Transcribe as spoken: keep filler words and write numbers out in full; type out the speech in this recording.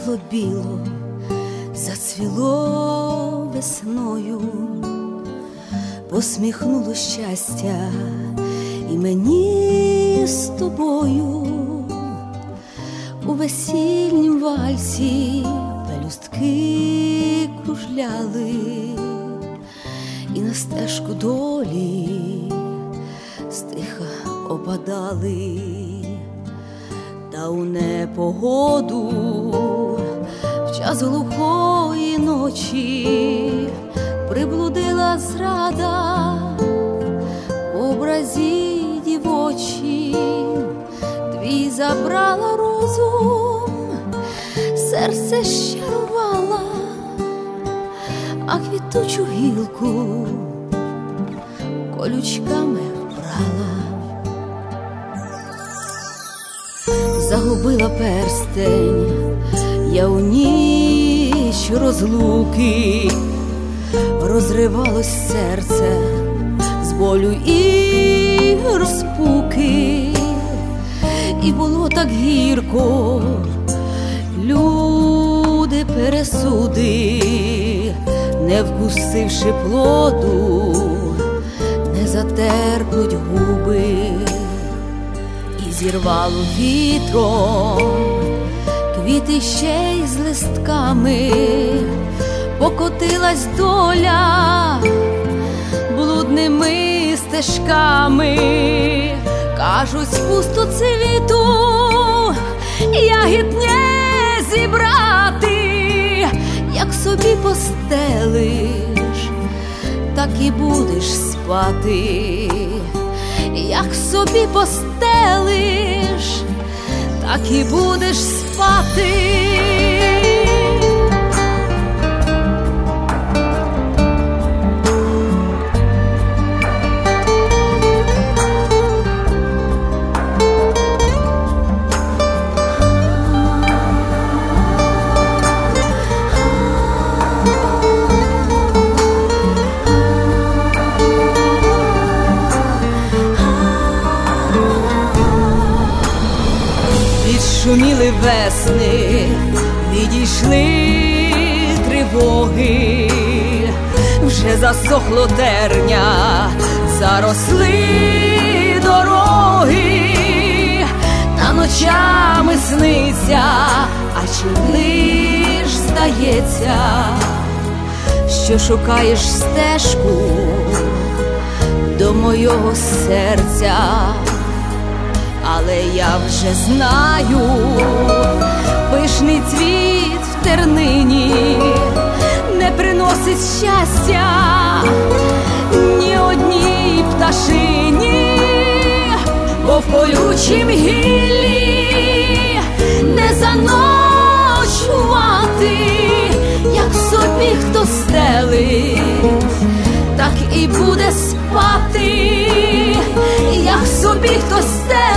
Розквітло біло, зацвіло весною, посміхнуло щастя і мені з тобою. У весільнім вальсі пелюстки кружляли, і на стежку долі стиха опадали. Та у непогоду в час глухої ночі приблудила зрада в образі дівочім. Твій забрала розум, серце щарувала, а квітучу гілку колючками вбрала. Загубила перстень я у ніч розлуки, розривалось серце з болю і розпуки. І було так гірко, люди пересуди, не вкусивши плоду, не затерпнуть губи. І зірвало вітром квіти ще й з листками, покотилась доля блудними стежками. Кажуть, з пусто цвіту ягід не зібрати. Як собі постелиш, так і будеш спати. Як собі постелиш, так і будеш спати. Шуміли весни, відійшли тривоги, вже засохло терня, заросли дороги. Та ночами сниться, а чи лиш здається, що шукаєш стежку до мого серця. Але я вже знаю, пишний цвіт в тернині не приносить щастя ні одній пташині, бо в колючім гіллі не заночувати. Як собі хто стелить, так і буде спати. Як собі хто стелить,